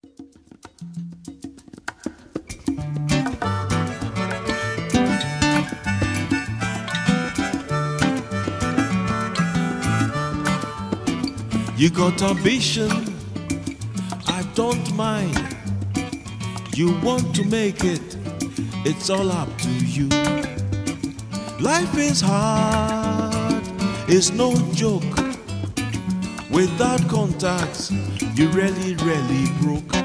You got ambition, I don't mind. You want to make it, it's all up to you. Life is hard, it's no joke. Without contacts, you really broke.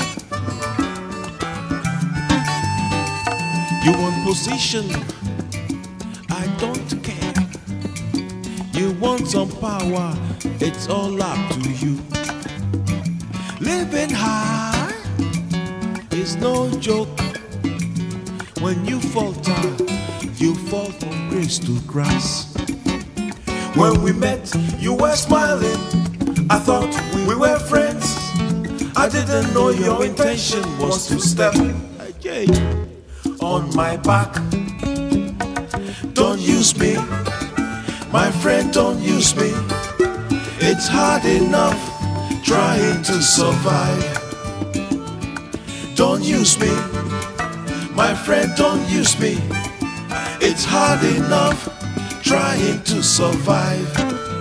You want position, I don't care. You want some power, it's all up to you. Living high is no joke. When you falter, you fall from grace to grass. When we met, you were smiling. I thought we were friends. I didn't know your intention was to step on my back. Don't use me, my friend, don't use me. It's hard enough trying to survive. Don't use me, my friend, don't use me. It's hard enough trying to survive.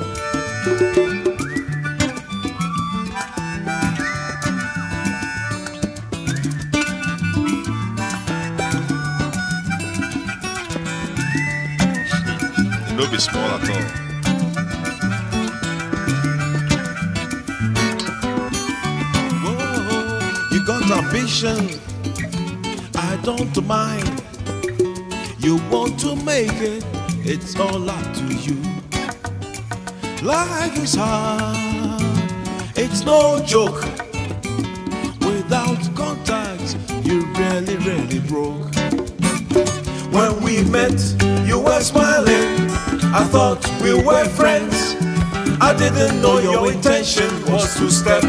No be small at all. You got ambition, I don't mind. You want to make it, it's all up to you. Life is hard, it's no joke. Without contacts, you really broke. When we met, you were smiling. I thought we were friends. I didn't know your intention was to step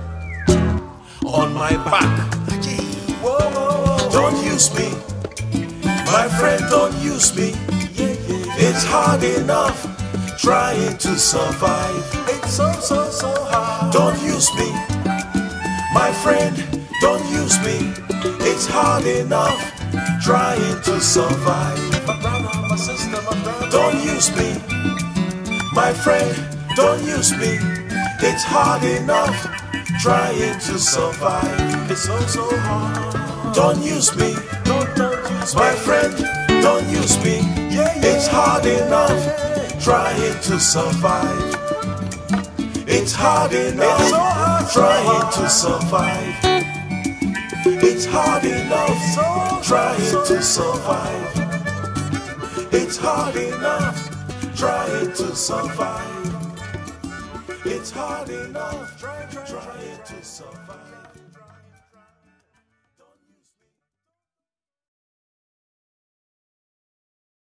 on my back. Don't use me, my friend, don't use me. It's hard enough trying to survive. It's so hard. Don't use me, my friend, don't use me. It's hard enough trying to survive. Don't use me, my friend, don't use me. It's hard enough trying to survive. It's so hard. Don't use me, my friend, don't use me. It's hard enough trying to survive. It's hard enough trying to survive. It's hard enough trying to survive. It's hard enough trying to survive. It's hard enough trying to survive.